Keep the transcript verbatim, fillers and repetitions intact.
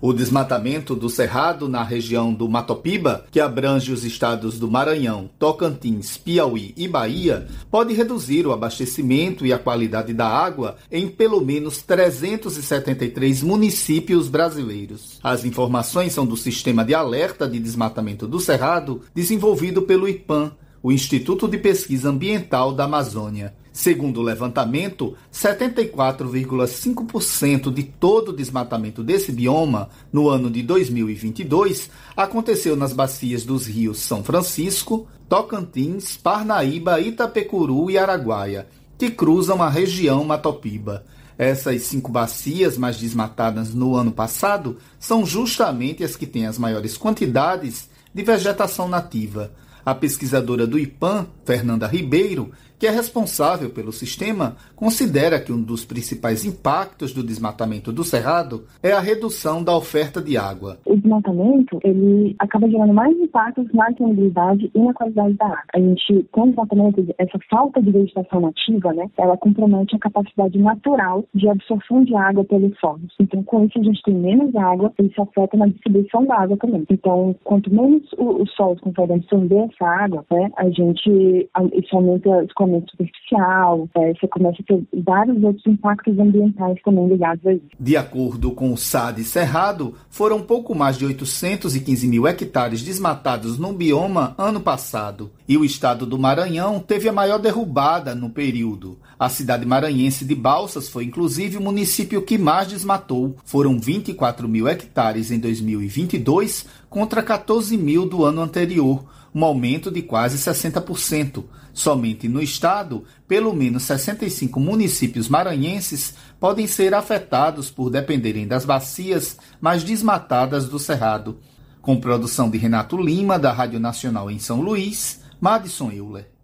O desmatamento do Cerrado na região do Matopiba, que abrange os estados do Maranhão, Tocantins, Piauí e Bahia, pode reduzir o abastecimento e a qualidade da água em pelo menos trezentos e setenta e três municípios brasileiros. As informações são do Sistema de Alerta de Desmatamento do Cerrado, desenvolvido pelo IPAM, o Instituto de Pesquisa Ambiental da Amazônia. Segundo o levantamento, setenta e quatro vírgula cinco por cento de todo o desmatamento desse bioma no ano de dois mil e vinte e dois aconteceu nas bacias dos rios São Francisco, Tocantins, Parnaíba, Itapecuru e Araguaia, que cruzam a região Matopiba. Essas cinco bacias mais desmatadas no ano passado são justamente as que têm as maiores quantidades de vegetação nativa. A pesquisadora do IPAM, Fernanda Ribeiro, que é responsável pelo sistema, considera que um dos principais impactos do desmatamento do Cerrado é a redução da oferta de água. O desmatamento, ele acaba gerando mais impactos na disponibilidade e na qualidade da água. A gente, com o desmatamento, essa falta de vegetação nativa, né, ela compromete a capacidade natural de absorção de água pelos solos. Então, com isso, a gente tem menos água e isso afeta na distribuição da água também. Então, quanto menos os solos conseguem absorver essa água, né, a gente, isso aumenta o escoamento superficial, é, você começa a ter vários outros impactos ambientais também ligados a isso. De acordo com o S A D Cerrado, foram pouco mais de oitocentos e quinze mil hectares desmatados no bioma ano passado. E o estado do Maranhão teve a maior derrubada no período. A cidade maranhense de Balsas foi inclusive o município que mais desmatou. Foram vinte e quatro mil hectares em dois mil e vinte e dois contra quatorze mil do ano anterior, um aumento de quase sessenta por cento. Somente no estado, pelo menos sessenta e cinco municípios maranhenses podem ser afetados por dependerem das bacias mais desmatadas do Cerrado. Com produção de Renato Lima, da Rádio Nacional em São Luís, Madison Euler.